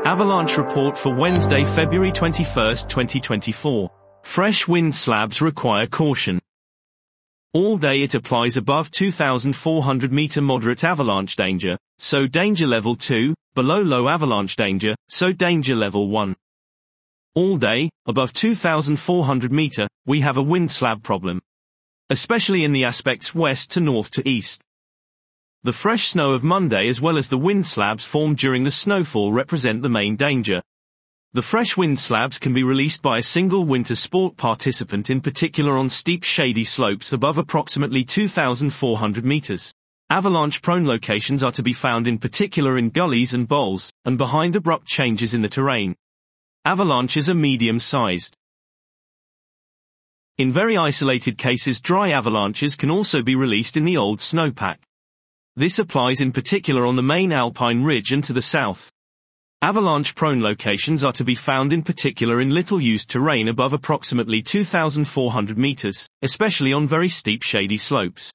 Avalanche report for Wednesday, February 21, 2024. Fresh wind slabs require caution. All day it applies above 2,400 meter moderate avalanche danger, so danger level 2, below low avalanche danger, so danger level 1. All day, above 2,400 meter, we have a wind slab problem. Especially in the aspects west to north to east. The fresh snow of Monday as well as the wind slabs formed during the snowfall represent the main danger. The fresh wind slabs can be released by a single winter sport participant, in particular on steep shady slopes above approximately 2,400 meters. Avalanche-prone locations are to be found in particular in gullies and bowls, and behind abrupt changes in the terrain. Avalanches are medium-sized. In very isolated cases, dry avalanches can also be released in the old snowpack. This applies in particular on the main alpine ridge and to the south. Avalanche-prone locations are to be found in particular in little-used terrain above approximately 2,400 meters, especially on very steep shady slopes.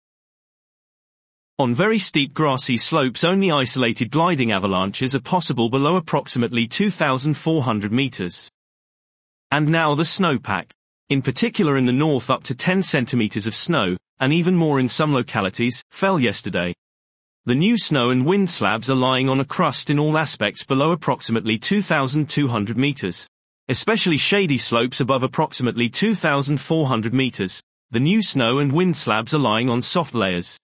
On very steep grassy slopes, only isolated gliding avalanches are possible below approximately 2,400 meters. And now the snowpack. In particular in the north, up to 10 centimeters of snow, and even more in some localities, fell yesterday. The new snow and wind slabs are lying on a crust in all aspects below approximately 2,200 meters. Especially shady slopes above approximately 2,400 meters, the new snow and wind slabs are lying on soft layers.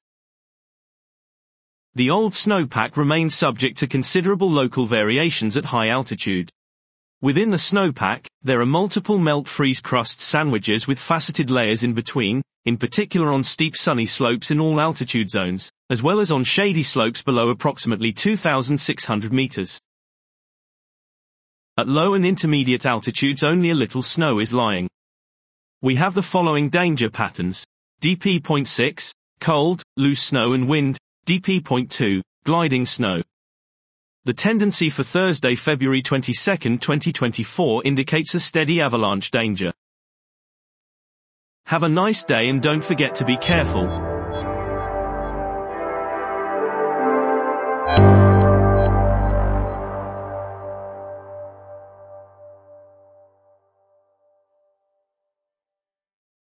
The old snowpack remains subject to considerable local variations at high altitude. Within the snowpack, there are multiple melt-freeze crust sandwiches with faceted layers in between, in particular on steep sunny slopes in all altitude zones, as well as on shady slopes below approximately 2,600 meters. At low and intermediate altitudes only a little snow is lying. We have the following danger patterns. DP.6, cold, loose snow and wind. DP.2, gliding snow. The tendency for Thursday, February 22, 2024 indicates a steady avalanche danger. Have a nice day and don't forget to be careful.